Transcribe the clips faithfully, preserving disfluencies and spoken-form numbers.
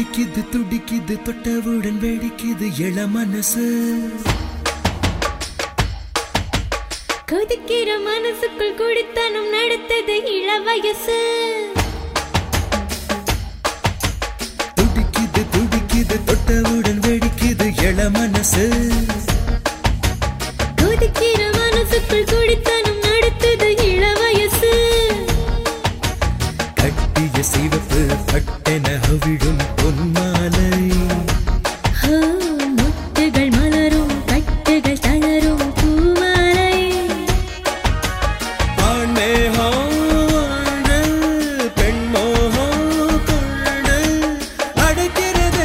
துடிக்குது துடிக்குது தொட்டவுடன் வெடிக்குது இள மனசு கொதிக்கிற மனசுக்குள் குடித்தனம் நடத்தது இள வயசு துடிக்குது துடிக்குது தொட்டவுடன் வெடிக்குது இள மனசு கொதிக்கிற மனசுக்குள் குடித்தனம் நடத்தது இள வயசு கட்டிய சிவப்பு பட்டென அவிழும் பொன்மாலை முட்டுகள் மலரும் கட்டுகள் தளரும் பூமாலை ஆண்மேகோடு பெண்மோகம் கொண்டு அடைக்கிறதே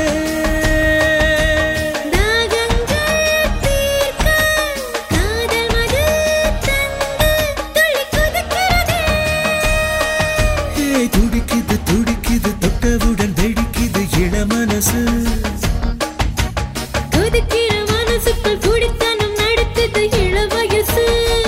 தாகங்கள் தீர்க்க காதல் மது தந்து துள்ளி குதிக்கிறதே துடிக்குது துடிக்குது தொட்டவுடன் வெடிக்குது இள மனசு கொதிக்கிற மனசுக்குள் குடித்தனம் நடத்தது இள வயசு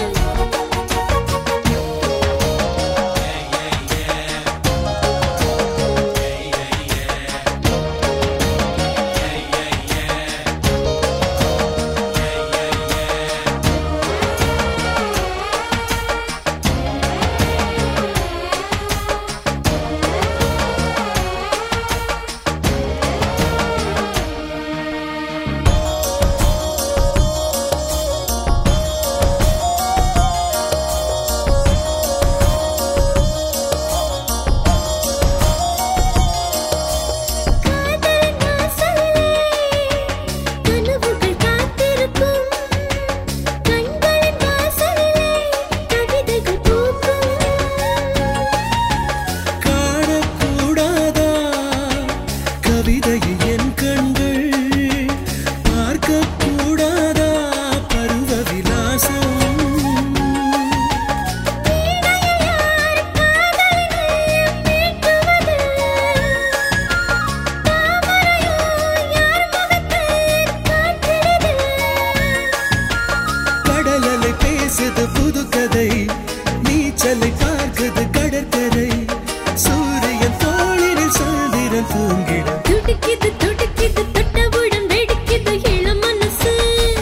புது கதை நீச்சலை பார்க்குது கடற்கரை சூரியன் தோளில் சந்திரன் தூங்கிட துடிக்குது துடிக்குது தொட்டவுடன் வெடிக்குது இள மனசு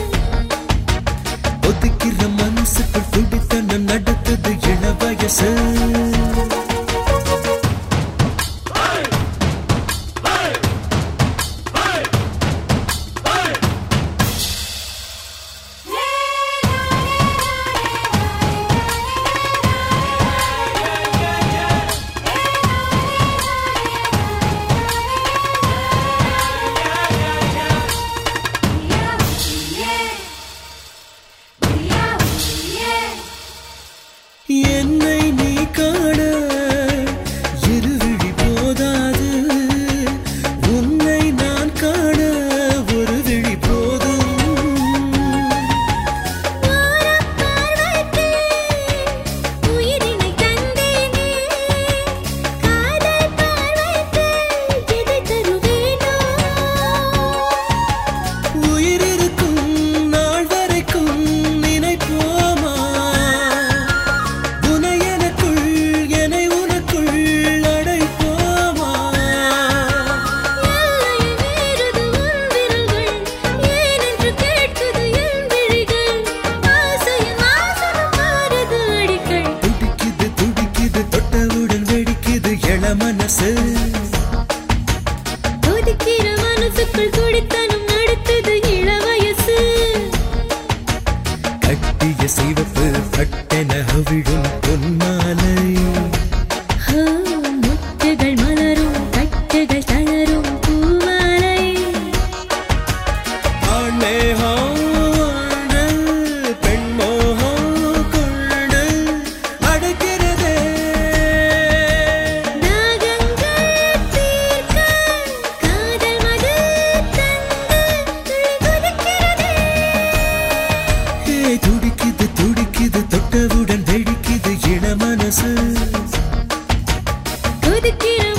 ஒதுக்கிற மனசுக்குள் துடித்தனம் நடத்துது இள வயசு என்னை நீ காண இருவிழி போதாது உன்னை நான் காண ஒரு விழி போதும் உயிரினை தந்தேனே காதல் பார்வைக்கு எதை தருவேனோ உயிரிருக்கும் நாள் வரைக்கும் நினைப்போமா மனசு கொதிக்கிற மனசுக்குள் குடித்தனம் நடத்தது இள வயசு கட்டிய சிவப்பு பட்டென அவிழும் பொன்மாலை முட்டுகள் மலரும் கட்டுகள் தளரும் பூமாலை ஆண்மேகோடு பெண்மோகம் கொண்டு அடைக்கிறதே துடிக்குது துடிக்குது தொட்டவுடன் வெடிக்குது இள மனசு கொதிக்கிற